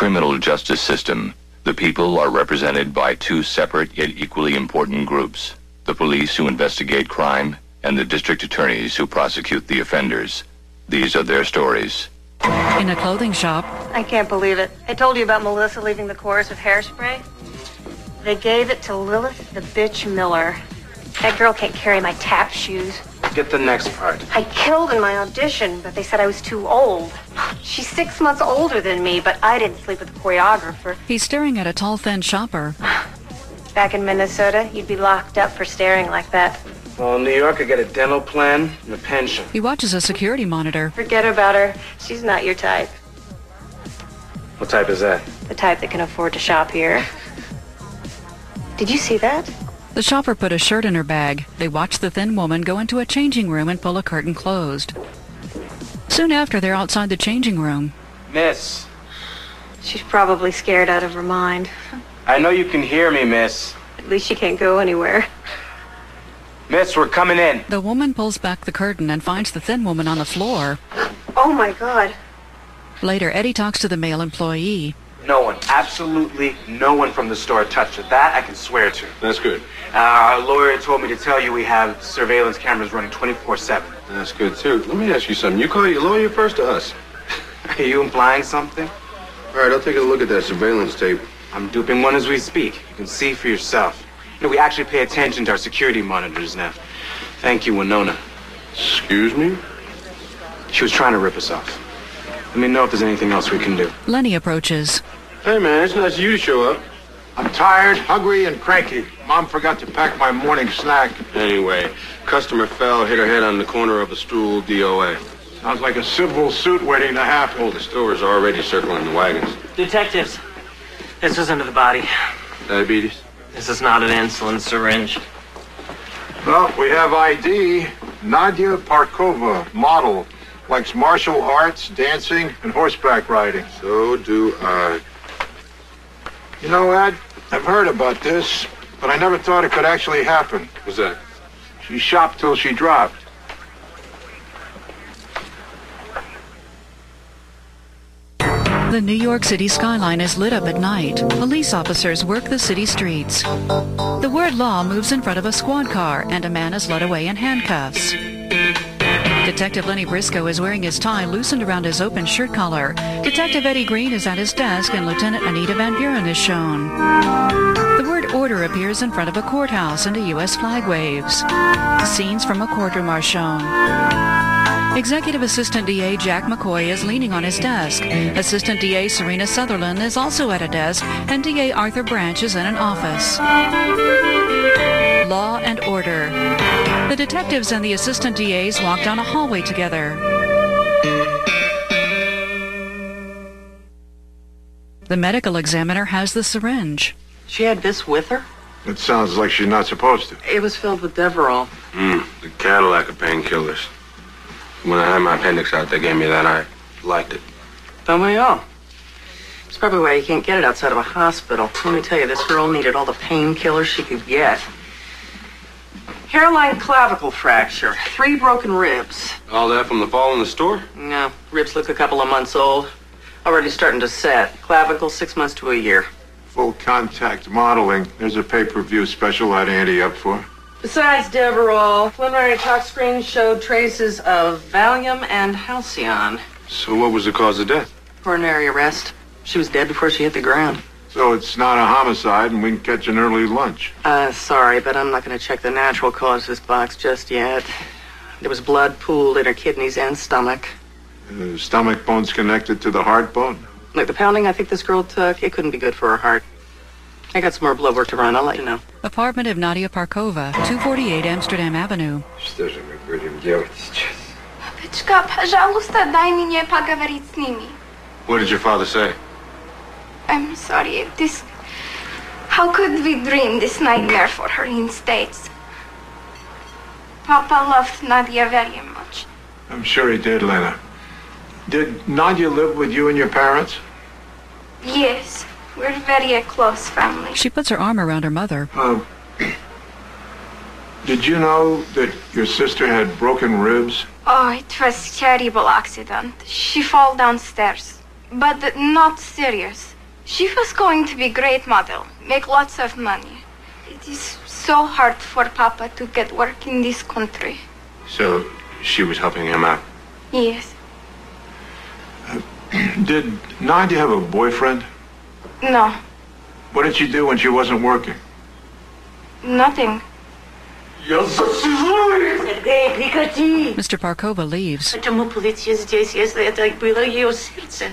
criminal justice system, the people are represented by two separate yet equally important groups: the police who investigate crime and the district attorneys who prosecute the offenders. These are their stories. In a clothing shop. I can't believe it. I told you about Melissa leaving the chorus with hairspray. They gave it to Lilith the bitch Miller. That girl can't carry my tap shoes. Get the next part. I killed in my audition, but they said I was too old. She's 6 months older than me, but I didn't sleep with the choreographer. He's staring at a tall, thin shopper. Back in Minnesota, you'd be locked up for staring like that. Well, in New York, I get a dental plan and a pension. He watches a security monitor. Forget about her. She's not your type. What type is that? The type that can afford to shop here. Did you see that? The shopper put a shirt in her bag. They watch the thin woman go into a changing room and pull a curtain closed. Soon after, they're outside the changing room. Miss. She's probably scared out of her mind. I know you can hear me, miss. At least she can't go anywhere. Miss, we're coming in. The woman pulls back the curtain and finds the thin woman on the floor. Oh, my God. Later, Eddie talks to the male employee. No one, absolutely no one from the store touched it. That I can swear to. That's good. Our lawyer told me to tell you we have surveillance cameras running 24/7. That's good, too. Let me ask you something. You call your lawyer first to us? Are you implying something? All right, I'll take a look at that surveillance tape. I'm duping one as we speak. You can see for yourself. You know, we actually pay attention to our security monitors now. Thank you, Winona. Excuse me? She was trying to rip us off. Let me know if there's anything else we can do. Lenny approaches. Hey, man, it's nice of you to show up. I'm tired, hungry, and cranky. Mom forgot to pack my morning snack. Anyway, customer fell, hit her head on the corner of a stool, DOA. Sounds like a civil suit waiting to happen. Oh, the store is already circling the wagons. Detectives, this is under the body. Diabetes? This is not an insulin syringe. Well, we have ID. Nadia Parkova, model. Likes martial arts, dancing, and horseback riding. So do I. You know, Ed, I've heard about this, but I never thought it could actually happen. What's that? She shopped till she dropped. The New York City skyline is lit up at night. Police officers work the city streets. The word law moves in front of a squad car, and a man is led away in handcuffs. Detective Lenny Briscoe is wearing his tie loosened around his open shirt collar. Detective Eddie Green is at his desk, and Lieutenant Anita Van Buren is shown. The word order appears in front of a courthouse, and a U.S. flag waves. Scenes from a courtroom are shown. Executive Assistant DA Jack McCoy is leaning on his desk. Assistant DA Serena Sutherland is also at a desk, and DA Arthur Branch is in an office. Law and order. The detectives and the assistant DAs walk down a hallway together. The medical examiner has the syringe. She had this with her? It sounds like she's not supposed to. It was filled with Deverol. The Cadillac of painkillers. When I had my appendix out, they gave me that. I liked it. Don't we all? It's probably why you can't get it outside of a hospital. Let me tell you, this girl needed all the painkillers she could get. Hairline clavicle fracture, 3 broken ribs. All that from the fall in the store? No, ribs look a couple of months old. Already starting to set. Clavicle 6 months to a year. Full contact modeling. There's a pay-per-view special I'd ante up for. Besides Deverol, preliminary tox screen showed traces of Valium and Halcyon. So what was the cause of death? Coronary arrest. She was dead before she hit the ground. So it's not a homicide and we can catch an early lunch. Sorry, but I'm not going to check the natural cause of this box just yet. There was blood pooled in her kidneys and stomach. Stomach bone's connected to the heart bone? Like the pounding I think this girl took, it couldn't be good for her heart. I got some more blood work to run. I'll let you know. Apartment of Nadia Parkova, 248 Amsterdam Avenue. Что же мы будем делать сейчас? Папочка, пожалуйста, дай мне поговорить с ними. What did your father say? I'm sorry. How could we dream this nightmare for her in States? Papa loved Nadia very much. I'm sure he did, Lena. Did Nadia live with you and your parents? Yes. We're very a close family. She puts her arm around her mother. Did you know that your sister had broken ribs? Oh, it was a terrible accident. She fell downstairs. but not serious. She was going to be great model, make lots of money. It is so hard for Papa to get work in this country. So she was helping him out. Yes. Did Nadia have a boyfriend? No, What did she do when she wasn't working? nothing. Сергей, прекрати! Mr. Parkova leaves. Почему полиция здесь, если это было ее сердце?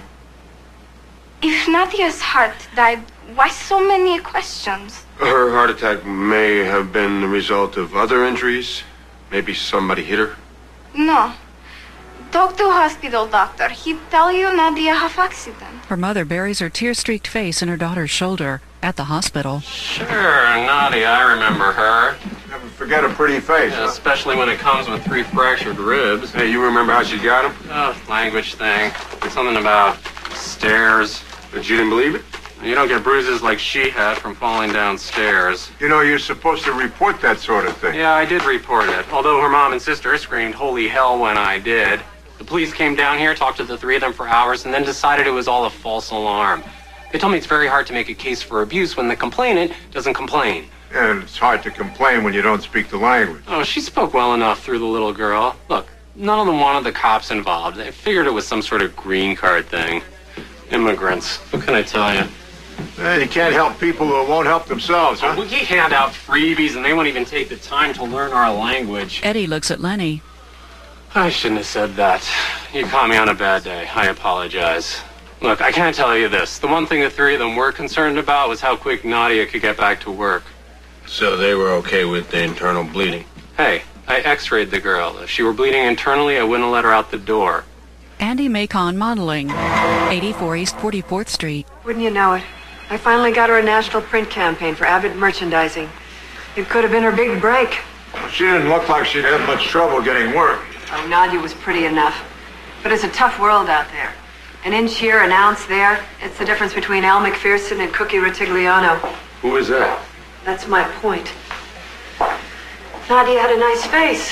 If Nadia's heart died, why so many questions? Her heart attack may have been the result of other injuries. Maybe somebody hit her. No. Talk to hospital doctor. He tell you Nadia have accident. Her mother buries her tear-streaked face in her daughter's shoulder at the hospital. Sure, Nadia, I remember her. Never forget a pretty face. Yeah, especially when it comes with 3 fractured ribs. Hey, you remember how she got him? Oh, language thing. Something about stairs. But you didn't believe it? You don't get bruises like she had from falling downstairs. You know, you're supposed to report that sort of thing. Yeah, I did report it. Although her mom and sister screamed holy hell when I did. The police came down here, talked to the 3 of them for hours, and then decided it was all a false alarm. They told me it's very hard to make a case for abuse when the complainant doesn't complain. And it's hard to complain when you don't speak the language. Oh, she spoke well enough through the little girl. Look, none of them wanted the cops involved. They figured it was some sort of green card thing. Immigrants. What can I tell you? You can't help people who won't help themselves, huh? We hand out freebies and they won't even take the time to learn our language. Eddie looks at Lenny. I shouldn't have said that. You caught me on a bad day. I apologize. Look, I can't tell you this. The one thing the 3 of them were concerned about was how quick Nadia could get back to work. So they were okay with the internal bleeding? Hey, I x-rayed the girl. If she were bleeding internally, I wouldn't have let her out the door. Andy Macon Modeling, 84 East 44th Street. Wouldn't you know it? I finally got her a national print campaign for Avid Merchandising. It could have been her big break. She didn't look like she'd have much trouble getting work. Oh, Nadia was pretty enough. But it's a tough world out there. An inch here, an ounce there. It's the difference between Al McPherson and Cookie Retigliano. Who is that? That's my point. Nadia had a nice face.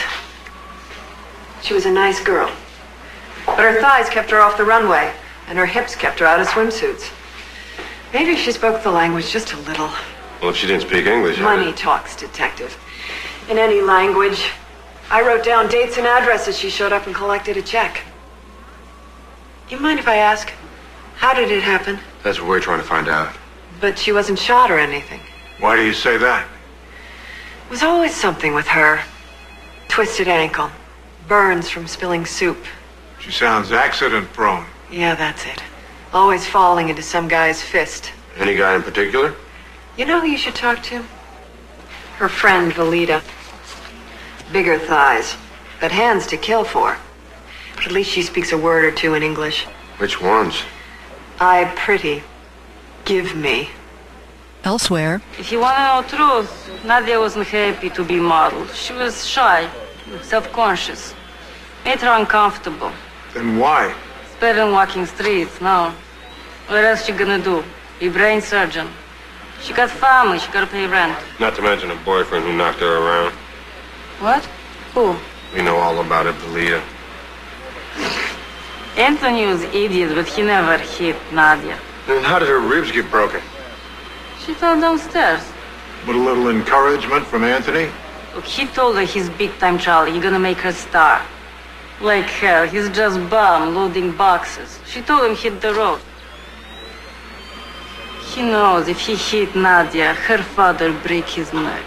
She was a nice girl. But her thighs kept her off the runway, and her hips kept her out of swimsuits. Maybe she spoke the language just a little. Well, if she didn't speak English... Money talks, detective. In any language. I wrote down dates and addresses she showed up and collected a check. You mind if I ask, how did it happen? That's what we're trying to find out. But she wasn't shot or anything. Why do you say that? It was always something with her. Twisted ankle. Burns from spilling soup. She sounds accident-prone. Yeah, that's it. Always falling into some guy's fist. Any guy in particular? You know who you should talk to? Her friend, Valita. Bigger thighs, but hands to kill for. But at least she speaks a word or 2 in English. Which ones? I pretty. Give me. Elsewhere. If you want to know the truth, Nadia wasn't happy to be model. She was shy, self-conscious. Made her uncomfortable. Then why? It's better than walking streets, no. What else she gonna do? Be brain surgeon. She got family, she gotta pay rent. Not to mention a boyfriend who knocked her around. What? Who? We know all about it, Valita. Anthony was an idiot, but he never hit Nadia. Then how did her ribs get broken? She fell downstairs. With a little encouragement from Anthony? Look, he told her he's big-time Charlie, he's gonna make her star. Like hell, he's just bum loading boxes. She told him hit the road. He knows if he hit Nadia, her father break his neck.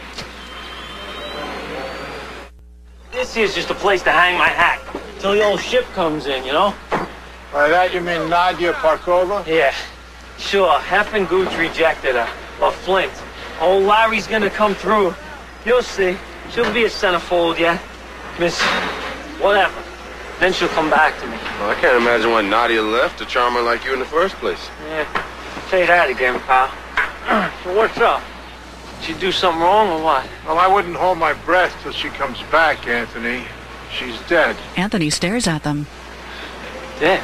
This here's just a place to hang my hat till the old ship comes in, you know? By that you mean Nadia Parkova? Yeah, sure. Hef and Gooch rejected her. But Flint, old Larry's gonna come through. You'll see. She'll be a centerfold yet. Miss, whatever. Then she'll come back to me. Well, I can't imagine why Nadia left a charmer like you in the first place. Yeah, say that again, pal. So what's up? Did she do something wrong or what? Well, I wouldn't hold my breath till she comes back, Anthony. She's dead. Anthony stares at them. Dead?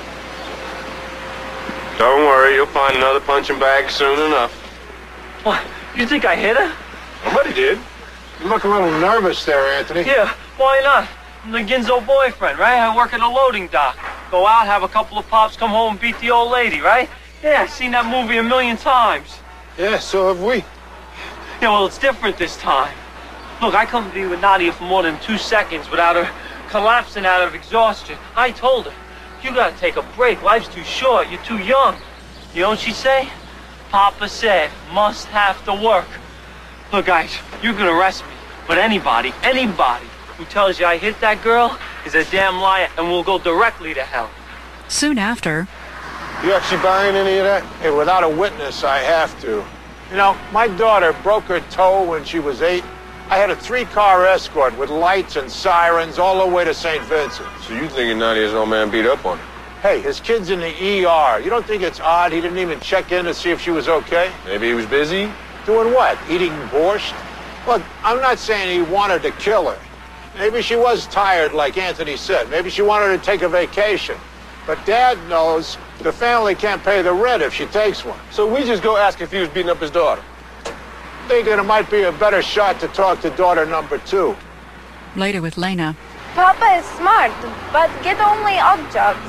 Don't worry, you'll find another punching bag soon enough. What? You think I hit her? Somebody did. You look a little nervous there, Anthony. Yeah, why not? I'm the Ginzo boyfriend, right? I work at a loading dock. Go out, have a couple of pops, come home and beat the old lady, right? Yeah, I've seen that movie a million times. Yeah, so have we. Yeah, well, it's different this time. Look, I couldn't be with Nadia for more than 2 seconds without her collapsing out of exhaustion. I told her, you gotta take a break. Life's too short. You're too young. You know what she say? Papa said, must have to work. Look, guys, you can arrest me, but anybody who tells you I hit that girl is a damn liar and will go directly to hell. Soon after... You actually buying any of that? Hey, without a witness, I have to. You know, my daughter broke her toe when she was 8. I had a 3-car escort with lights and sirens all the way to St. Vincent. So you thinking Nadia's old man beat up on her? Hey, his kid's in the ER. You don't think it's odd he didn't even check in to see if she was okay? Maybe he was busy? Doing what? Eating borscht? Look, I'm not saying he wanted to kill her. Maybe she was tired, like Anthony said. Maybe she wanted to take a vacation. But Dad knows the family can't pay the rent if she takes one. So we just go ask if he was beating up his daughter. Thinking it might be a better shot to talk to daughter number 2. Later with Lena. Papa is smart, but get only odd jobs.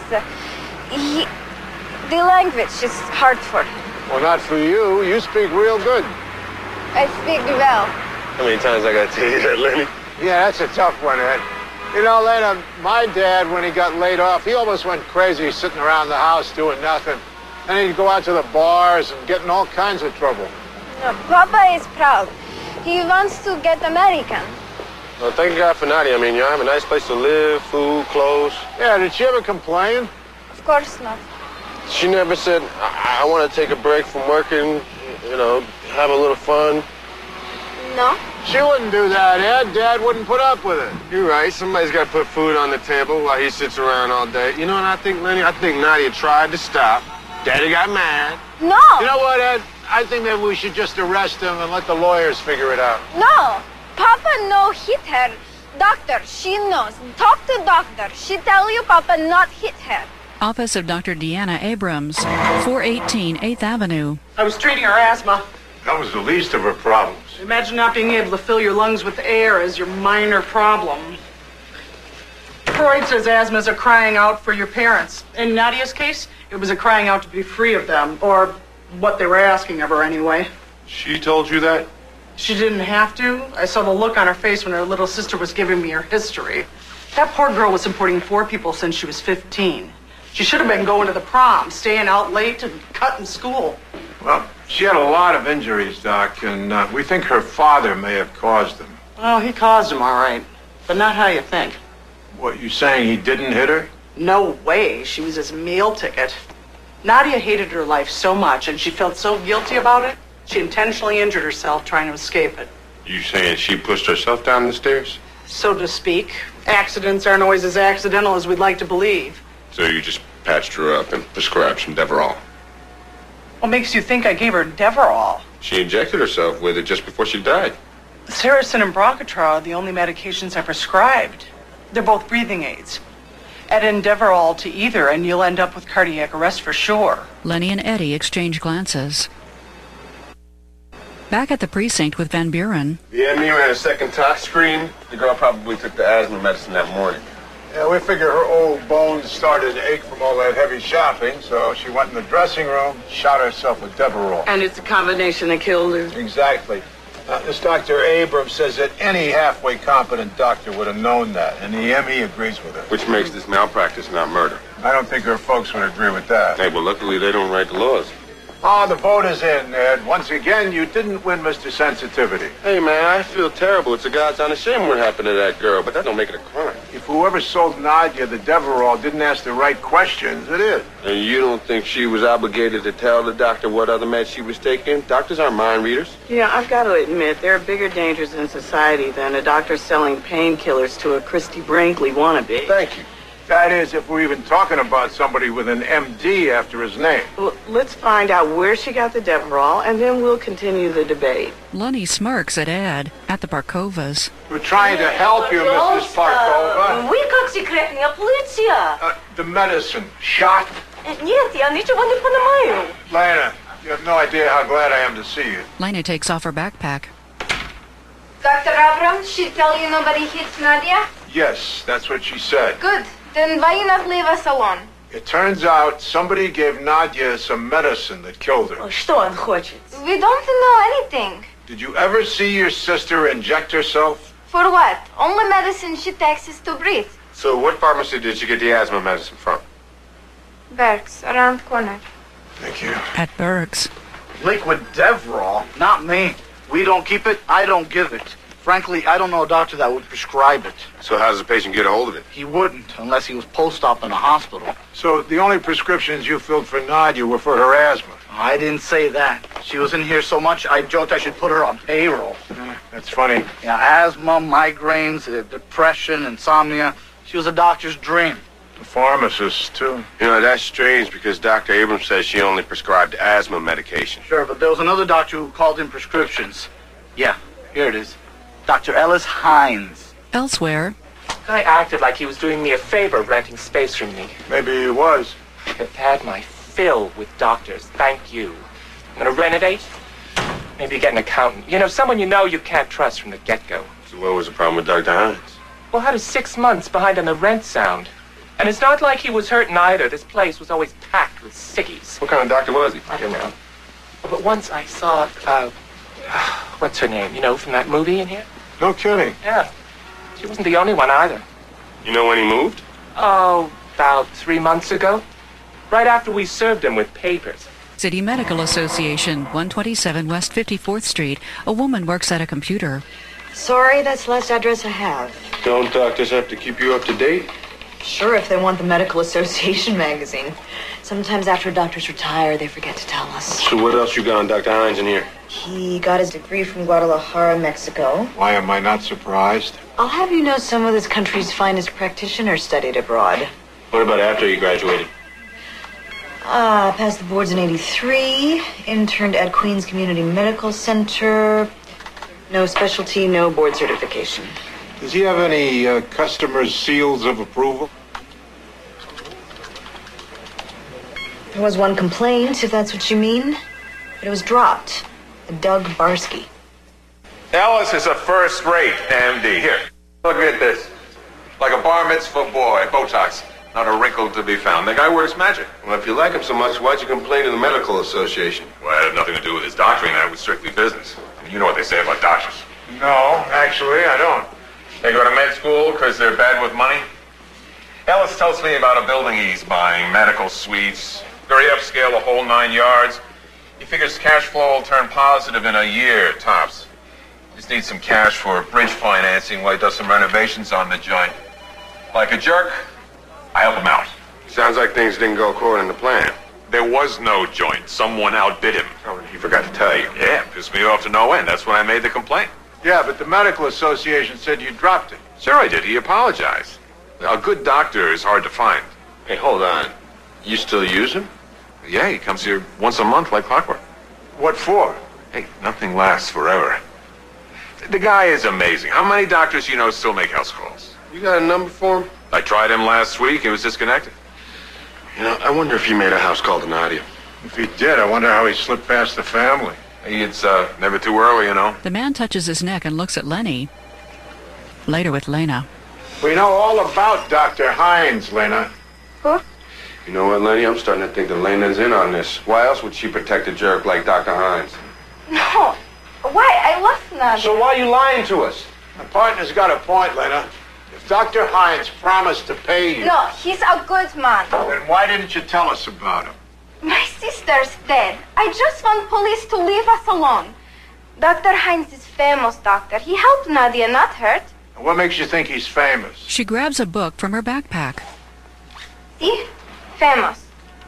The language is hard for him. Well, not for you. You speak real good. I speak well. How many times I gotta tell you that, Lenny? Yeah, that's a tough one, Ed. You know, Lena, my dad, when he got laid off, he almost went crazy sitting around the house doing nothing. And he'd go out to the bars and get in all kinds of trouble. No, Papa is proud. He wants to get American. Well, thank God for Nadia. I mean, you have a nice place to live, food, clothes. Yeah, did she ever complain? Of course not. She never said, I want to take a break from working, you know, have a little fun. No. She wouldn't do that, Ed. Dad wouldn't put up with it. You're right. Somebody's got to put food on the table while he sits around all day. You know what I think, Lenny? I think Nadia tried to stop. Daddy got mad. No. You know what, Ed? I think maybe we should just arrest him and let the lawyers figure it out. No. Papa no hit her. Doctor, she knows. Talk to doctor. She tell you Papa not hit her. Office of Dr. Deanna Abrams, 418 8th Avenue. I was treating her asthma. That was the least of her problems. Imagine not being able to fill your lungs with air as your minor problem. Freud says asthma is a crying out for your parents. In Nadia's case, it was a crying out to be free of them, or what they were asking of her anyway. She told you that? She didn't have to. I saw the look on her face when her little sister was giving me her history. That poor girl was supporting 4 people since she was 15. She should have been going to the prom, staying out late and cutting school. Well, she had a lot of injuries, Doc, and we think her father may have caused them. Well, he caused them, all right. But not how you think. What, you saying he didn't hit her? No way. She was his meal ticket. Nadia hated her life so much, and she felt so guilty about it, she intentionally injured herself trying to escape it. You saying she pushed herself down the stairs? So to speak. Accidents aren't always as accidental as we'd like to believe. So you just patched her up and prescribed some Deverol? What makes you think I gave her Deverol? She injected herself with it just before she died. Sericin and Bronchitral are the only medications I prescribed. They're both breathing aids. Add in Deverol to either and you'll end up with cardiac arrest for sure. Lenny and Eddie exchange glances. Back at the precinct with Van Buren. The MU had a second tox screen. The girl probably took the asthma medicine that morning. Yeah, we figure her old bones started to ache from all that heavy shopping, so she went in the dressing room, shot herself with Deverol. And it's a combination that killed her? Exactly. This Dr. Abrams says that any halfway competent doctor would have known that, and the ME agrees with her. Which makes this malpractice, not murder. I don't think her folks would agree with that. Hey, well, luckily they don't write the laws. Oh, the vote is in, Ed. Once again, you didn't win Mr. Sensitivity. Hey, man, I feel terrible. It's a God's honest shame what happened to that girl, but that don't make it a crime. If whoever sold Nadia the Deverol didn't ask the right questions, it is. And you don't think she was obligated to tell the doctor what other meds she was taking? Doctors aren't mind readers. Yeah, I've got to admit, there are bigger dangers in society than a doctor selling painkillers to a Christy Brinkley wannabe. Thank you. That is, if we're even talking about somebody with an MD after his name. Well, let's find out where she got the Deverol, and then we'll continue the debate. Lenny smirks at Ed at the Parkovas. We're trying to help you, Mrs. Parkova. We как секретная полиция. The medicine. Shot? Нет, я ничего не понимаю. Lena, you have no idea how glad I am to see you. Lena takes off her backpack. Dr. Abrams, she tell you nobody hits Nadia? Yes, that's what she said. Good. Then why you not leave us alone? It turns out somebody gave Nadia some medicine that killed her. Что он хочет? We don't know anything. Did you ever see your sister inject herself? For what? Only medicine she takes is to breathe. So what pharmacy did you get the asthma medicine from? Berg's, around corner. Thank you. At Berg's. Liquid Devrol? Not me. We don't keep it, I don't give it. Frankly, I don't know a doctor that would prescribe it. So how does the patient get a hold of it? He wouldn't, unless he was post-op in a hospital. So the only prescriptions you filled for Nadia were for her asthma? I didn't say that. She was in here so much, I joked I should put her on payroll. That's funny. Yeah, asthma, migraines, depression, insomnia. She was a doctor's dream. The pharmacist, too. You know, that's strange because Dr. Abrams says she only prescribed asthma medication. Sure, but there was another doctor who called in prescriptions. Yeah, here it is. Dr. Ellis Hines. Elsewhere. Guy acted like he was doing me a favor renting space from me. Maybe he was. I've had my fill with doctors. Thank you. I'm gonna renovate. Maybe get an accountant. You know, someone you know you can't trust from the get-go. So what was the problem with Dr. Hines? Well, how does 6 months behind on the rent sound? And it's not like he was hurting either. This place was always packed with sickies. What kind of doctor was he? I don't know. But once I saw, what's her name? You know, from that movie in here? No kidding. Yeah. She wasn't the only one either. You know when he moved? Oh, about 3 months ago. Right after we served him with papers. City Medical Association, 127 West 54th Street. A woman works at a computer. Sorry, that's the last address I have. Don't doctors have to keep you up to date? Sure, if they want the Medical Association magazine. Sometimes after doctors retire, they forget to tell us. So what else you got on Dr. Hines in here? He got his degree from Guadalajara, Mexico. Why am I not surprised? I'll have you know some of this country's finest practitioners studied abroad. What about after you graduated? Passed the boards in '83, interned at Queens Community Medical Center. No specialty, no board certification. Does he have any customers' seals of approval? There was one complaint, if that's what you mean. But it was dropped. Doug Barsky. Ellis is a first-rate MD. Here, look at this. Like a bar mitzvah boy, Botox. Not a wrinkle to be found. The guy works magic. Well, if you like him so much, why'd you complain to the medical association? Well, it had nothing to do with his doctoring. That was strictly business. You know what they say about doctors. No, actually, I don't. They go to med school because they're bad with money. Ellis tells me about a building he's buying, medical suites, very upscale, a whole 9 yards. He figures cash flow will turn positive in a year, tops. Just needs some cash for bridge financing while he does some renovations on the joint. Like a jerk, I help him out. Sounds like things didn't go according to plan. There was no joint. Someone outbid him. Oh, he forgot to tell you. Yeah, pissed me off to no end. That's when I made the complaint. Yeah, but the medical association said you dropped it. Sure I did. He apologized. A good doctor is hard to find. Hey, hold on. You still use him? Yeah, he comes here once a month like clockwork. What for? Hey, nothing lasts forever. The guy is amazing. How many doctors you know still make house calls? You got a number for him? I tried him last week. He was disconnected. You know, I wonder if he made a house call to Nadia. If he did, I wonder how he slipped past the family. Hey, it's never too early, you know. The man touches his neck and looks at Lenny. Later with Lena. We know all about Dr. Hines, Lena. Who? You know what, Lenny? I'm starting to think that Lena's in on this. Why else would she protect a jerk like Dr. Hines? No. Why? I love Nadia. So why are you lying to us? My partner's got a point, Lena. If Dr. Hines promised to pay you... No, he's a good man. Then why didn't you tell us about him? My sister's dead. I just want police to leave us alone. Dr. Hines is famous doctor. He helped Nadia, not hurt. And what makes you think he's famous? She grabs a book from her backpack. See? Famous.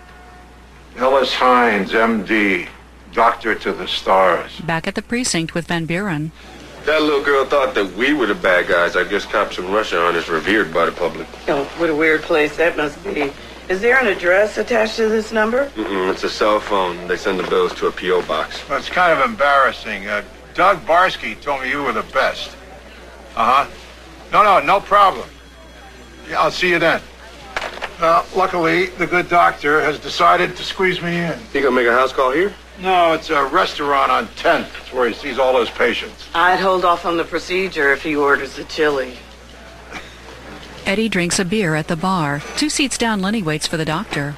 Ellis Hines, M.D., doctor to the stars. Back at the precinct with Van Buren. That little girl thought that we were the bad guys. I guess cops in Russia aren't as revered by the public. Oh, what a weird place that must be. Is there an address attached to this number? It's a cell phone. They send the bills to a P.O. box. Well, it's kind of embarrassing. Doug Barsky told me you were the best. Uh-huh. No problem. Yeah, I'll see you then. Luckily, the good doctor has decided to squeeze me in. You gonna make a house call here? No, it's a restaurant on 10th. It's where he sees all his patients. I'd hold off on the procedure if he orders the chili. Eddie drinks a beer at the bar. 2 seats down, Lenny waits for the doctor.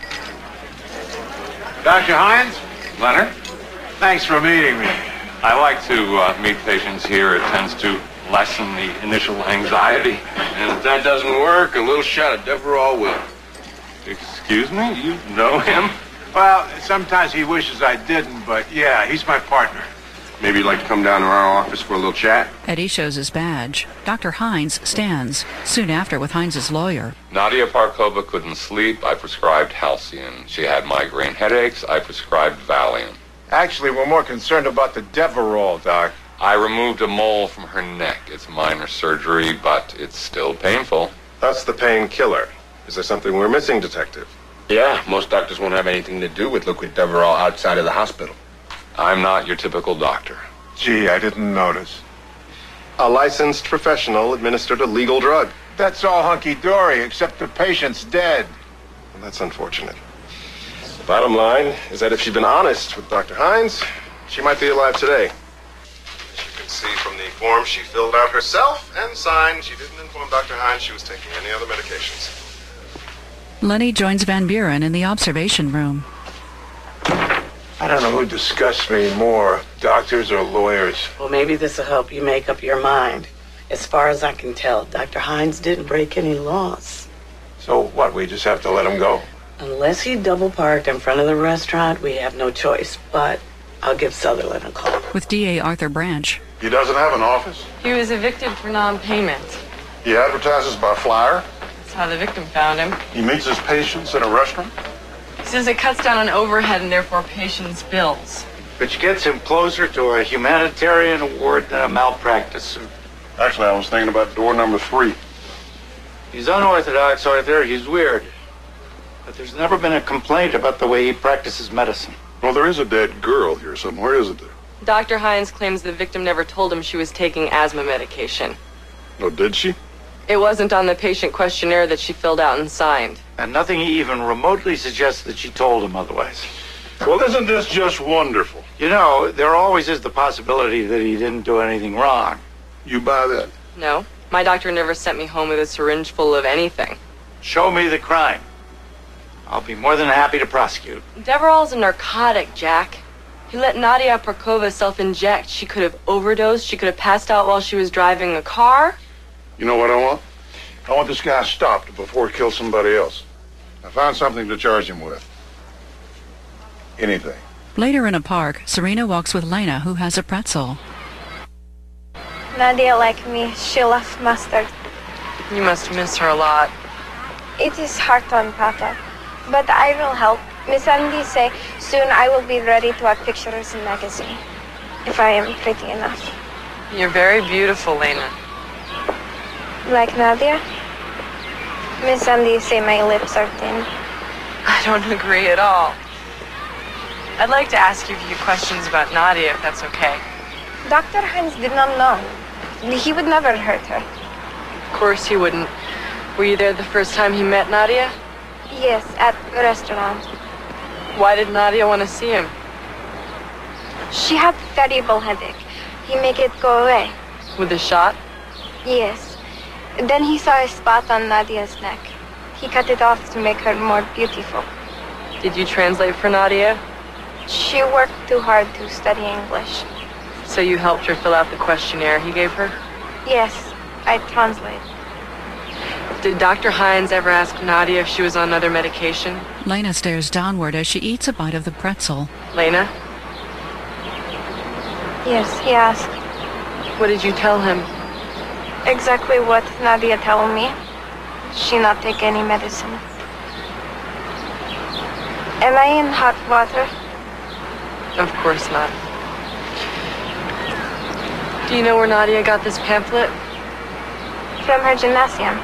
Dr. Hines? Leonard? Thanks for meeting me. I like to meet patients here. It tends to lessen the initial anxiety. And if that doesn't work, a little shot of Deverall will. Excuse me? You know him? Well, sometimes he wishes I didn't, but yeah, he's my partner. Maybe you'd like to come down to our office for a little chat? Eddie shows his badge. Dr. Hines stands, soon after with Hines' lawyer. Nadia Parkova couldn't sleep. I prescribed Halcion. She had migraine headaches. I prescribed Valium. Actually, we're more concerned about the Deverall, Doc. I removed a mole from her neck. It's minor surgery, but it's still painful. That's the painkiller. Is there something we're missing, Detective? Yeah, most doctors won't have anything to do with liquid Deverall outside of the hospital. I'm not your typical doctor. Gee, I didn't notice. A licensed professional administered a legal drug. That's all hunky-dory, except the patient's dead. Well, that's unfortunate. The bottom line is that if she'd been honest with Dr. Hines, she might be alive today. As you can see from the form she filled out herself and signed, she didn't inform Dr. Hines she was taking any other medications. Lenny joins Van Buren in the observation room. I don't know who disgusts me more, doctors or lawyers. Well, maybe this will help you make up your mind. As far as I can tell, Dr. Hines didn't break any laws. So what, we just have to let him go? Unless he double parked in front of the restaurant, we have no choice. But I'll give Sutherland a call. With DA Arthur Branch. He doesn't have an office? He was evicted for non-payment. He advertises by flyer? That's how the victim found him. He meets his patients in a restaurant? He says it cuts down on overhead and therefore patients' bills. Which gets him closer to a humanitarian award than a malpractice suit. Actually, I was thinking about door number 3. He's unorthodox, Arthur. He's weird. But there's never been a complaint about the way he practices medicine. Well, there is a dead girl here somewhere, isn't there? Dr. Hines claims the victim never told him she was taking asthma medication. Oh, did she? It wasn't on the patient questionnaire that she filled out and signed. And nothing even remotely suggests that she told him otherwise. Well, isn't this just wonderful? You know, there always is the possibility that he didn't do anything wrong. You buy that? No. My doctor never sent me home with a syringe full of anything. Show me the crime. I'll be more than happy to prosecute. Deverall's a narcotic, Jack. He let Nadia Parkova self-inject. She could have overdosed. She could have passed out while she was driving a car. You know what I want? I want this guy stopped before he kills somebody else. I found something to charge him with. Anything. Later in a park, Serena walks with Lena, who has a pretzel. Nadia, like me, she loves mustard. You must miss her a lot. It is hard on Papa, but I will help. Miss Andy say soon I will be ready to have pictures in magazine, if I am pretty enough. You're very beautiful, Lena. Like Nadia? Miss Andy say my lips are thin. I don't agree at all. I'd like to ask you a few questions about Nadia, if that's okay. Dr. Hines did not know. He would never hurt her. Of course he wouldn't. Were you there the first time he met Nadia? Yes, at the restaurant. Why did Nadia want to see him? She had terrible headache. He make it go away. With a shot? Yes. Then he saw a spot on Nadia's neck. He cut it off to make her more beautiful. Did you translate for Nadia? She worked too hard to study English. So you helped her fill out the questionnaire he gave her? Yes, I translate. Did Dr. Hines ever ask Nadia if she was on other medication? Lena stares downward as she eats a bite of the pretzel. Lena? Yes, he asked. What did you tell him? Exactly what Nadia told me. She not take any medicine. Am I in hot water? Of course not. Do you know where Nadia got this pamphlet? From her gymnasium.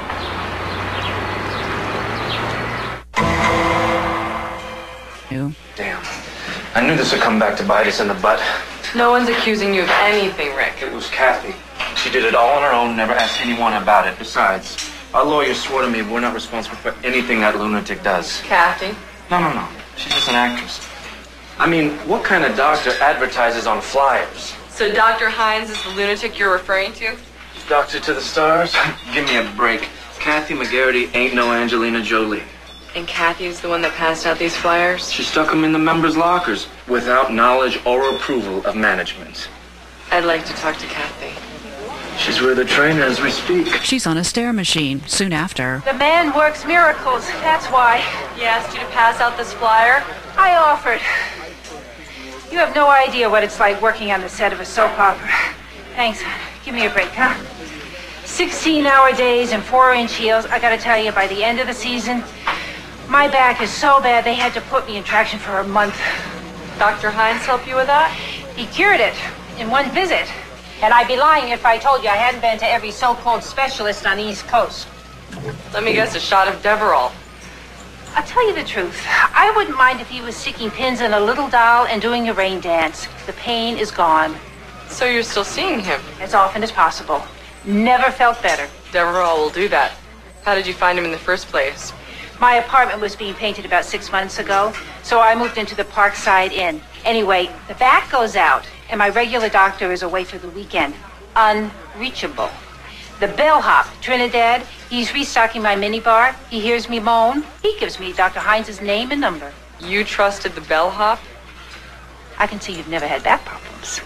Damn. I knew this would come back to bite us in the butt. No one's accusing you of anything, Rick. It was Kathy. She did it all on her own, never asked anyone about it. Besides, our lawyer swore to me we're not responsible for anything that lunatic does. Kathy? No. She's just an actress. I mean, what kind of doctor advertises on flyers? So Dr. Hines is the lunatic you're referring to? Doctor to the stars? Give me a break. Kathy McGarity ain't no Angelina Jolie. And Kathy's the one that passed out these flyers? She stuck them in the members' lockers without knowledge or approval of management. I'd like to talk to Kathy. She's with a trainer as we speak. She's on a stair machine soon after. The man works miracles, that's why. He asked you to pass out this flyer? I offered. You have no idea what it's like working on the set of a soap opera. Thanks. Give me a break, huh? 16-hour days and 4-inch heels. I gotta tell you, by the end of the season, my back is so bad they had to put me in traction for a month. Dr. Hines helped you with that? He cured it in one visit. And I'd be lying if I told you I hadn't been to every so-called specialist on the East Coast. Let me guess, a shot of Deverall. I'll tell you the truth. I wouldn't mind if he was sticking pins in a little doll and doing a rain dance. The pain is gone. So you're still seeing him? As often as possible. Never felt better. Deverall will do that. How did you find him in the first place? My apartment was being painted about 6 months ago, so I moved into the Parkside Inn. Anyway, the back goes out, and my regular doctor is away for the weekend. Unreachable. The bellhop, Trinidad, he's restocking my minibar. He hears me moan. He gives me Dr. Hines' name and number. You trusted the bellhop? I can see you've never had back problems.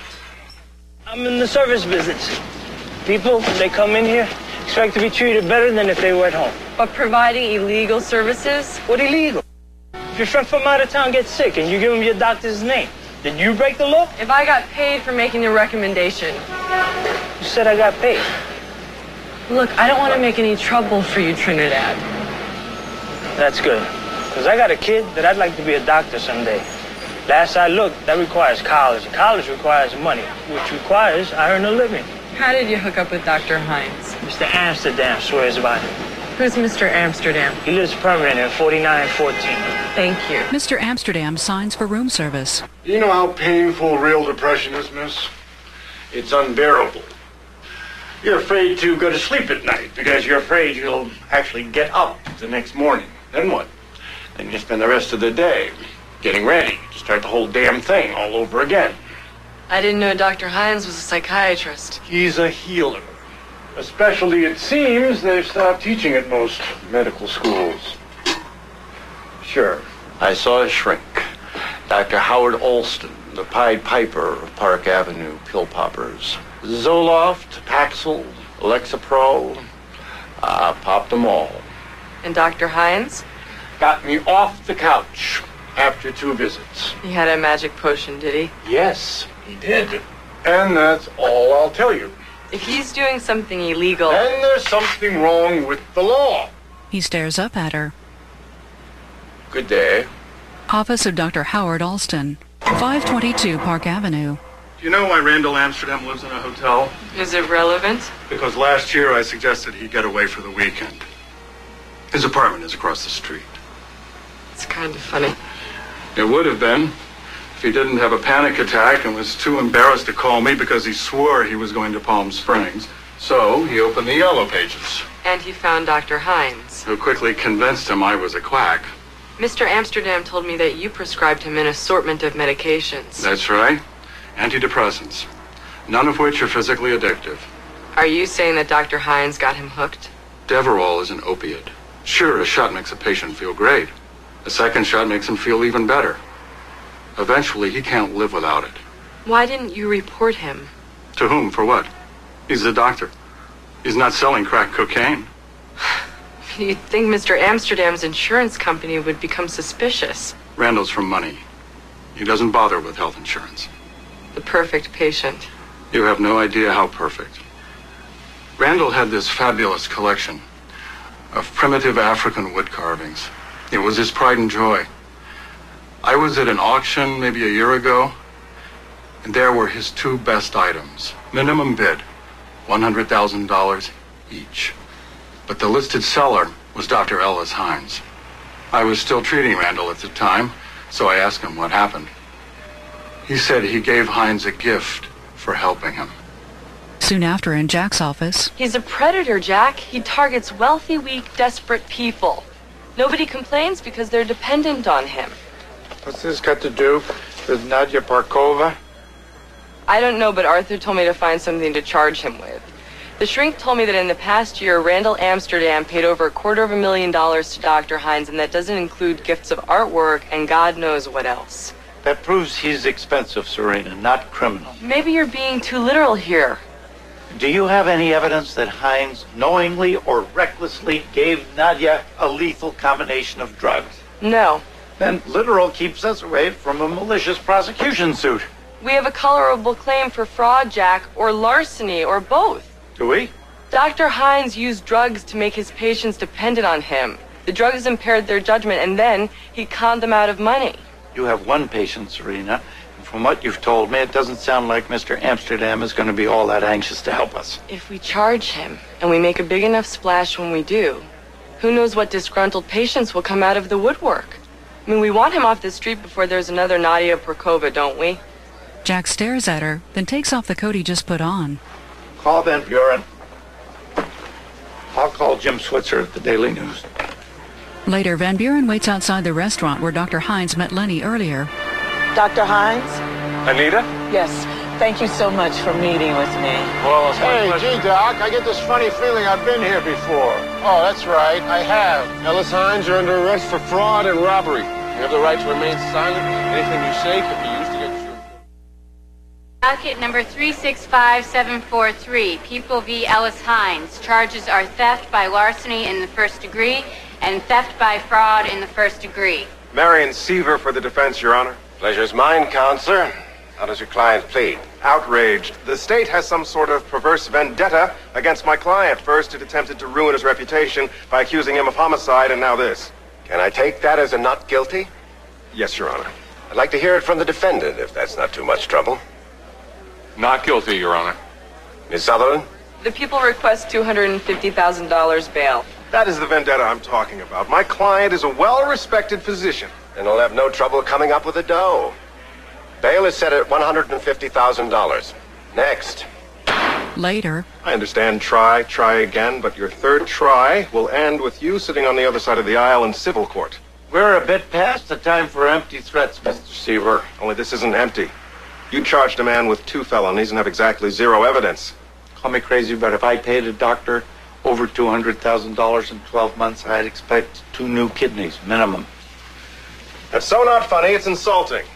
I'm in the service business. People, they come in here, expect to be treated better than if they were at home. But providing illegal services? What illegal? If your friend from out of town gets sick and you give him your doctor's name, did you break the law? If I got paid for making a recommendation. You said I got paid. Look, I don't want to make any trouble for you, Trinidad. That's good. Because I got a kid that I'd like to be a doctor someday. Last I looked, that requires college. College requires money, which requires I earn a living. How did you hook up with Dr. Hines? Mr. Amsterdam swears by it. Who's Mr. Amsterdam? He lives permanent in 4914. Thank you. Mr. Amsterdam signs for room service. You know how painful real depression is, miss? It's unbearable. You're afraid to go to sleep at night because you're afraid you'll actually get up the next morning. Then what? Then you spend the rest of the day getting ready to start the whole damn thing all over again. I didn't know Dr. Hines was a psychiatrist. He's a healer. A specialty, it seems, they've stopped teaching at most medical schools. Sure, I saw a shrink. Dr. Howard Alston, the Pied Piper of Park Avenue pill poppers. Zoloft, Paxil, Lexapro, popped them all. And Dr. Hines? Got me off the couch after 2 visits. He had a magic potion, did he? Yes, he did. And that's all I'll tell you. If he's doing something illegal... Then there's something wrong with the law. He stares up at her. Good day. Office of Dr. Howard Alston, 522 Park Avenue. Do you know why Randall Amsterdam lives in a hotel? Is it relevant? Because last year I suggested he get away for the weekend. His apartment is across the street. It's kind of funny. It would have been if he didn't have a panic attack and was too embarrassed to call me because he swore he was going to Palm Springs. So he opened the Yellow Pages. And he found Dr. Hines. Who quickly convinced him I was a quack. Mr. Amsterdam told me that you prescribed him an assortment of medications. That's right. Antidepressants. None of which are physically addictive. Are you saying that Dr. Hines got him hooked? Deverall is an opiate. Sure, a shot makes a patient feel great. A second shot makes him feel even better. Eventually, he can't live without it. Why didn't you report him? To whom? For what? He's a doctor. He's not selling crack cocaine. You'd think Mr. Amsterdam's insurance company would become suspicious. Randall's from money. He doesn't bother with health insurance. The perfect patient. You have no idea how perfect. Randall had this fabulous collection of primitive African wood carvings. It was his pride and joy. I was at an auction maybe a year ago, and there were his 2 best items. Minimum bid, $100,000 each. But the listed seller was Dr. Ellis Hines. I was still treating Randall at the time, so I asked him what happened. He said he gave Hines a gift for helping him. Soon after, in Jack's office. He's a predator, Jack. He targets wealthy, weak, desperate people. Nobody complains because they're dependent on him. What's this got to do with Nadia Parkova? I don't know, but Arthur told me to find something to charge him with. The shrink told me that in the past year, Randall Amsterdam paid over $250,000 to Dr. Hines, and that doesn't include gifts of artwork and God knows what else. That proves he's expensive, Serena, not criminal. Maybe you're being too literal here. Do you have any evidence that Hines knowingly or recklessly gave Nadia a lethal combination of drugs? No. Then literal keeps us away from a malicious prosecution suit. We have a colorable claim for fraud, Jack, or larceny, or both. Do we? Dr. Hines used drugs to make his patients dependent on him. The drugs impaired their judgment, and then he conned them out of money. You have one patient, Serena. And from what you've told me, it doesn't sound like Mr. Amsterdam is going to be all that anxious to help us. If we charge him, and we make a big enough splash when we do, who knows what disgruntled patients will come out of the woodwork? I mean, we want him off the street before there's another Nadia Parkova, don't we? Jack stares at her, then takes off the coat he just put on. Call Van Buren. I'll call Jim Switzer at the Daily News. Later, Van Buren waits outside the restaurant where Dr. Hines met Lenny earlier. Dr. Hines? Anita? Yes. Thank you so much for meeting with me. Well, it's my Hey, gee, Doc, I get this funny feeling I've been here before. Oh, that's right, I have. Ellis Hines, you're under arrest for fraud and robbery. You have the right to remain silent. Anything you say can be used against you. Docket number 365743, People v. Ellis Hines. Charges are theft by larceny in the first degree and theft by fraud in the first degree. Marion Seaver for the defense, Your Honor. Pleasure's mine, Counselor. How does your client plead? Outraged. The state has some sort of perverse vendetta against my client. First, it attempted to ruin his reputation by accusing him of homicide, and now this. Can I take that as a not guilty? Yes, Your Honor. I'd like to hear it from the defendant, if that's not too much trouble. Not guilty, Your Honor. Miss Sutherland? The people request $250,000 bail. That is the vendetta I'm talking about. My client is a well-respected physician. And he'll have no trouble coming up with the dough. Bail is set at $150,000. Next. Later. I understand try again, but your third try will end with you sitting on the other side of the aisle in civil court. We're a bit past the time for empty threats, Mr. Seaver. Only this isn't empty. You charged a man with 2 felonies and have exactly 0 evidence. Call me crazy, but if I paid a doctor over $200,000 in 12 months, I'd expect 2 new kidneys, minimum. That's so not funny, it's insulting.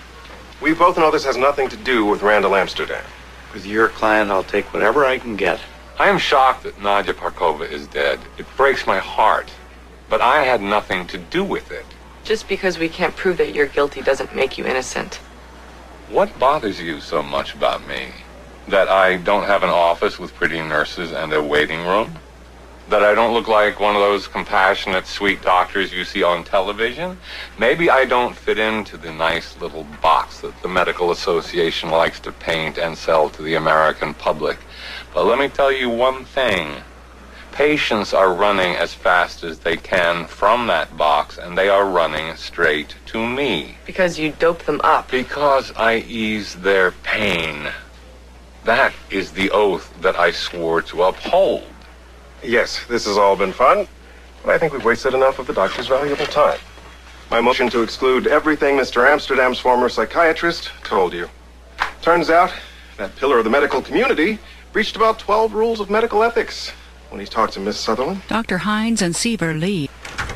We both know this has nothing to do with Randall Amsterdam. With your client, I'll take whatever I can get. I am shocked that Nadia Parkova is dead. It breaks my heart. But I had nothing to do with it. Just because we can't prove that you're guilty doesn't make you innocent. What bothers you so much about me? That I don't have an office with pretty nurses and a waiting room? That I don't look like one of those compassionate, sweet doctors you see on television? Maybe I don't fit into the nice little box that the Medical Association likes to paint and sell to the American public. But let me tell you one thing. Patients are running as fast as they can from that box, and they are running straight to me. Because you dope them up. Because I ease their pain. That is the oath that I swore to uphold. Yes, this has all been fun, but I think we've wasted enough of the doctor's valuable time. My motion to exclude everything Mr. Amsterdam's former psychiatrist told you. Turns out, that pillar of the medical community breached about 12 rules of medical ethics when he talked to Miss Sutherland. Dr. Hines and Seaver leave.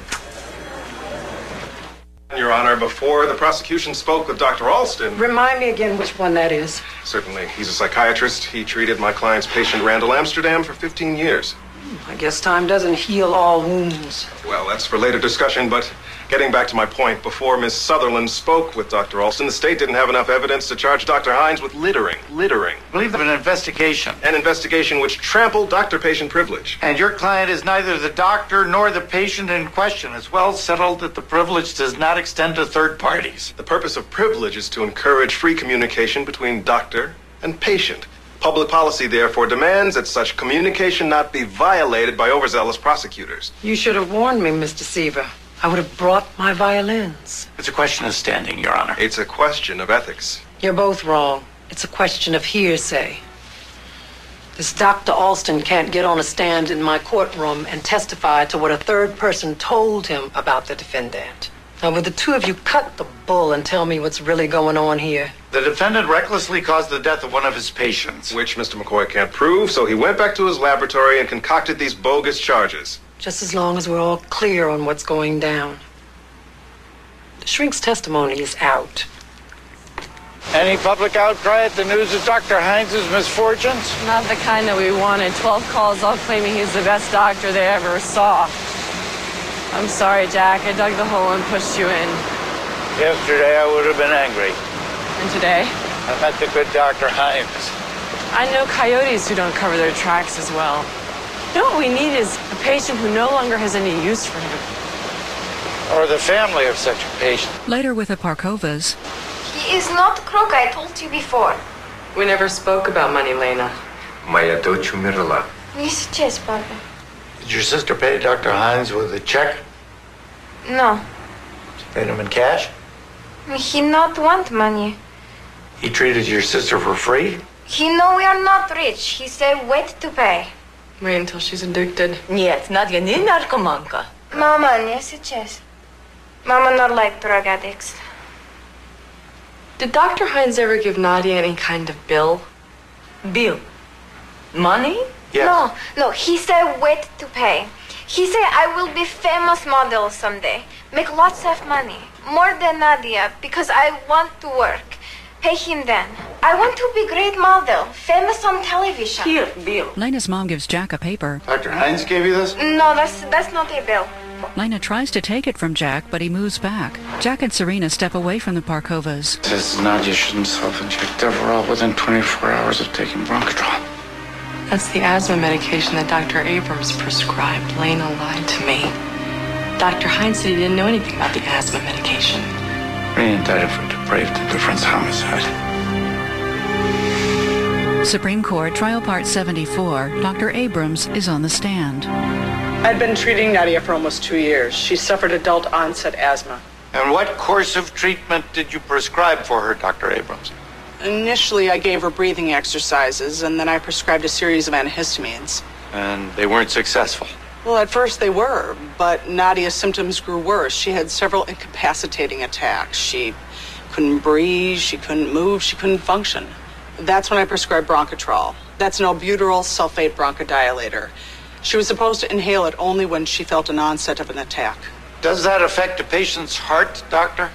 Your Honor, before the prosecution spoke with Dr. Alston... Remind me again which one that is. Certainly. He's a psychiatrist. He treated my client's patient, Randall Amsterdam, for 15 years. I guess time doesn't heal all wounds. Well, that's for later discussion, but getting back to my point, before Miss Sutherland spoke with Dr. Alston, the state didn't have enough evidence to charge Dr. Hines with littering. I believe of an investigation. An investigation which trampled doctor-patient privilege. And your client is neither the doctor nor the patient in question. It's well settled that the privilege does not extend to third parties. The purpose of privilege is to encourage free communication between doctor and patient. Public policy, therefore, demands that such communication not be violated by overzealous prosecutors. You should have warned me, Mr. Seaver. I would have brought my violins. It's a question of standing, Your Honor. It's a question of ethics. You're both wrong. It's a question of hearsay. This Dr. Alston can't get on a stand in my courtroom and testify to what a third person told him about the defendant. Now, will the two of you cut the bull and tell me what's really going on here? The defendant recklessly caused the death of one of his patients. Which Mr. McCoy can't prove, so he went back to his laboratory and concocted these bogus charges. Just as long as we're all clear on what's going down. The shrink's testimony is out. Any public outcry at the news of Dr. Hines' misfortunes? Not the kind that we wanted. 12 calls all claiming he's the best doctor they ever saw. I'm sorry, Jack. I dug the hole and pushed you in. Yesterday I would have been angry. And today? I met the good Dr. Hines. I know coyotes who don't cover their tracks as well. You know what we need is a patient who no longer has any use for him. Or the family of such a patient. Later with the Parkovas. He is not crook, I told you before. We never spoke about money, Lena. Моя дочь умерла. Не сейчас, папа. Did your sister pay Dr. Hines with a check? No. She paid him in cash? He not want money. He treated your sister for free? He know we are not rich. He said wait to pay. Wait until she's addicted. Нет, Надя не наркоманка. Mama, не сейчас. Mama not like drug addicts. Did Dr. Hines ever give Nadia any kind of bill? Bill. Money? Yes. No, he said wait to pay. He said I will be famous model someday. Make lots of money. More than Nadia, because I want to work. Pay him then. I want to be great model. Famous on television. Here, bill. Lena's mom gives Jack a paper. Dr. Hines gave you this? No, that's not a bill. Lena tries to take it from Jack, but he moves back. Jack and Serena step away from the Parkovas. Says Nadia shouldn't self-inject Deverell within 24 hours of taking Bronchitral. That's the asthma medication that Dr. Abrams prescribed. Lena lied to me. Dr. Hines said he didn't know anything about the asthma medication. Re-indicted for depraved indifference homicide. Supreme Court, Trial Part 74. Dr. Abrams is on the stand. I'd been treating Nadia for almost 2 years. She suffered adult onset asthma. And what course of treatment did you prescribe for her, Dr. Abrams? Initially, I gave her breathing exercises, and then I prescribed a series of antihistamines. And they weren't successful. Well, at first they were, but Nadia's symptoms grew worse. She had several incapacitating attacks. She couldn't breathe, she couldn't move, she couldn't function. That's when I prescribed Bronchitrol. That's an albuterol sulfate bronchodilator. She was supposed to inhale it only when she felt an onset of an attack. Does that affect a patient's heart, doctor?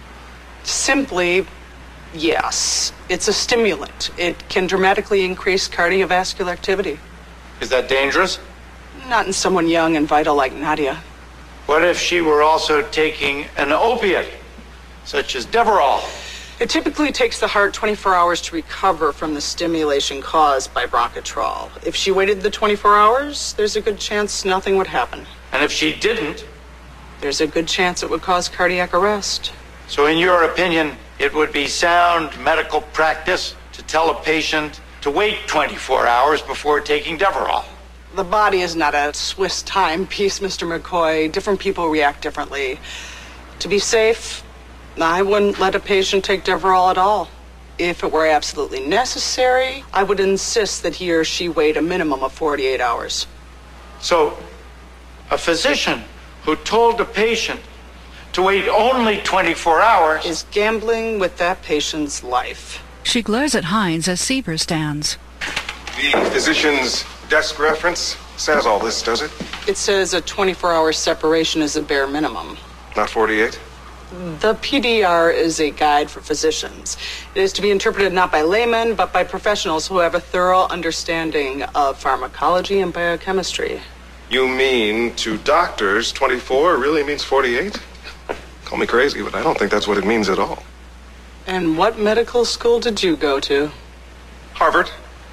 Simply, yes. It's a stimulant. It can dramatically increase cardiovascular activity. Is that dangerous? Not in someone young and vital like Nadia. What if she were also taking an opiate, such as Deverell? It typically takes the heart 24 hours to recover from the stimulation caused by Bronchitrol. If she waited the 24 hours, there's a good chance nothing would happen. And if she didn't? There's a good chance it would cause cardiac arrest. So in your opinion, it would be sound medical practice to tell a patient to wait 24 hours before taking Deverell? The body is not a Swiss timepiece, Mr. McCoy. Different people react differently. To be safe, I wouldn't let a patient take Deverell at all. If it were absolutely necessary, I would insist that he or she wait a minimum of 48 hours. So, a physician who told a patient to wait only 24 hours is gambling with that patient's life. She glares at Hines as Seaver stands. The physician's desk reference says all this, does it? It says a 24-hour separation is a bare minimum. Not 48? The PDR is a guide for physicians. It is to be interpreted not by laymen, but by professionals who have a thorough understanding of pharmacology and biochemistry. You mean to doctors, 24 really means 48? Call me crazy, but I don't think that's what it means at all. And what medical school did you go to? Harvard.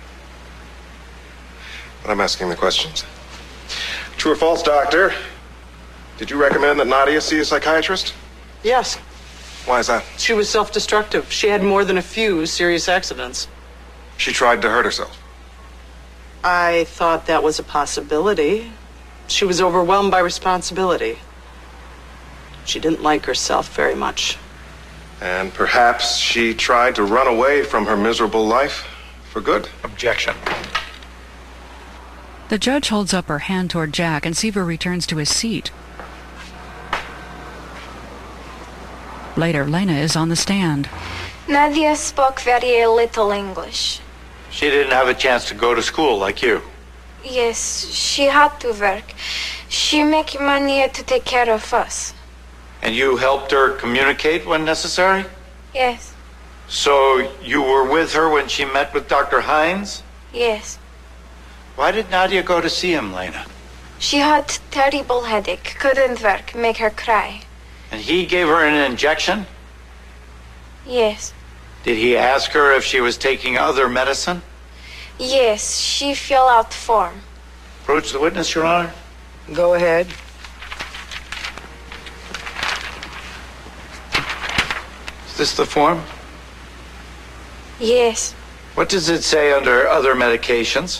But I'm asking the questions. True or false, doctor? Did you recommend that Nadia see a psychiatrist? Yes. Why is that? She was self-destructive. She had more than a few serious accidents. She tried to hurt herself. I thought that was a possibility. She was overwhelmed by responsibility. She didn't like herself very much. And perhaps she tried to run away from her miserable life for good? Objection. The judge holds up her hand toward Jack, and Seaver returns to his seat. Later, Lena is on the stand. Nadia spoke very little English. She didn't have a chance to go to school like you. Yes, she had to work. She make money to take care of us. And you helped her communicate when necessary? Yes, So you were with her when she met with Dr. Hines? yes. Why did Nadia go to see him, Lena? She had terrible headache, couldn't work, make her cry. And he gave her an injection? Yes, Did he ask her if she was taking other medicine? yes, she fill out form. Approach the witness, Your Honor. Go ahead. Is this the form? Yes, What does it say under other medications?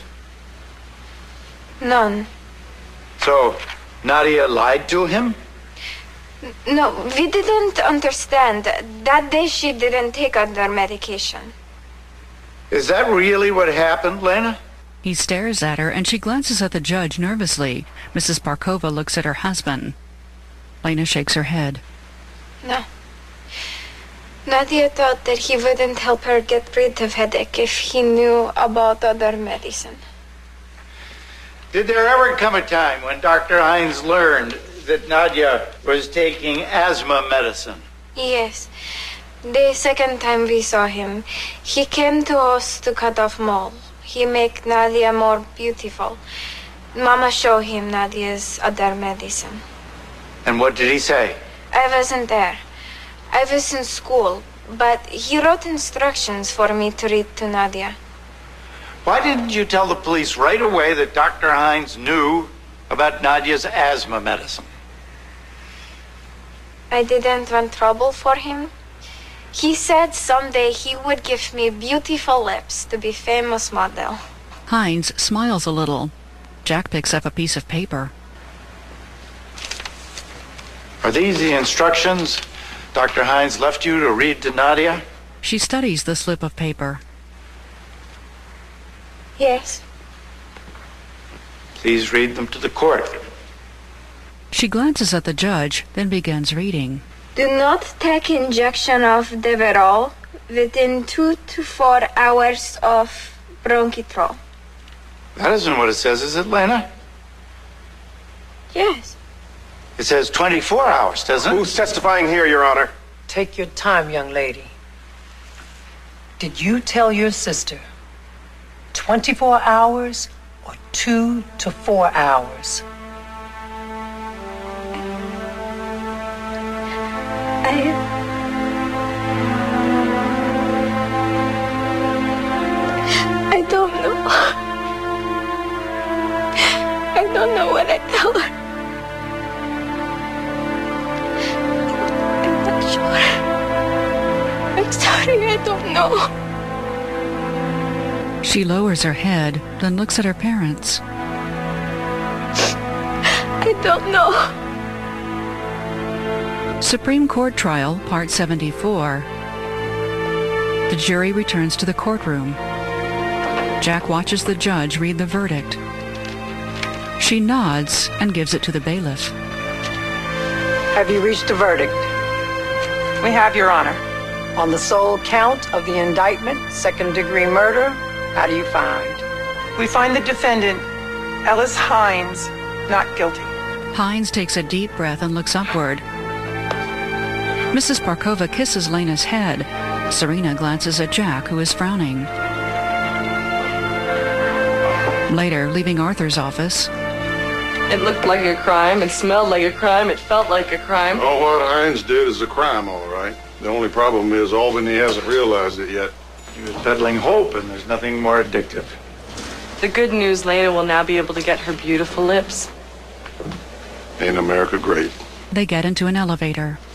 none. So, Nadia lied to him? No, we didn't understand. That day she didn't take other medication. Is that really what happened, Lena? He stares at her, and she glances at the judge nervously. Mrs. Parkova looks at her husband. Lena shakes her head. No. Nadia thought that he wouldn't help her get rid of headache if he knew about other medicine. Did there ever come a time when Dr. Hines learned that Nadia was taking asthma medicine? Yes. The second time we saw him, he came to us to cut off mole. He make Nadia more beautiful. Mama show him Nadia's other medicine. And what did he say? I wasn't there. I was in school, but he wrote instructions for me to read to Nadia. Why didn't you tell the police right away that Dr. Hines knew about Nadia's asthma medicine? I didn't want trouble for him. He said someday he would give me beautiful lips to be famous model. Hines smiles a little. Jack picks up a piece of paper. Are these the instructions Dr. Hines left you to read to Nadia? She studies the slip of paper. Yes. Please read them to the court. She glances at the judge, then begins reading. Do not take injection of Deverol within 2 to 4 hours of bronchitrol. That isn't what it says, is it, Lena? Yes. It says 24 hours, doesn't it? Who's testifying here, Your Honor? Take your time, young lady. Did you tell your sister 24 hours or 2 to 4 hours? I don't know. I don't know what I tell her. I'm not sure. I'm sorry, I don't know. She lowers her head, then looks at her parents. I don't know. Supreme Court Trial, Part 74. The jury returns to the courtroom. Jack watches the judge read the verdict. She nods and gives it to the bailiff. Have you reached a verdict? We have, Your Honor. On the sole count of the indictment, second-degree murder, how do you find? We find the defendant, Ellis Hines, not guilty. Hines takes a deep breath and looks upward. Mrs. Parkova kisses Lena's head. Serena glances at Jack, who is frowning. Later, leaving Arthur's office. It looked like a crime, it smelled like a crime, it felt like a crime. Oh, what Hines did is a crime, all right. The only problem is Albany hasn't realized it yet. He was peddling hope, and there's nothing more addictive. The good news, Lena will now be able to get her beautiful lips. Ain't America great? They get into an elevator.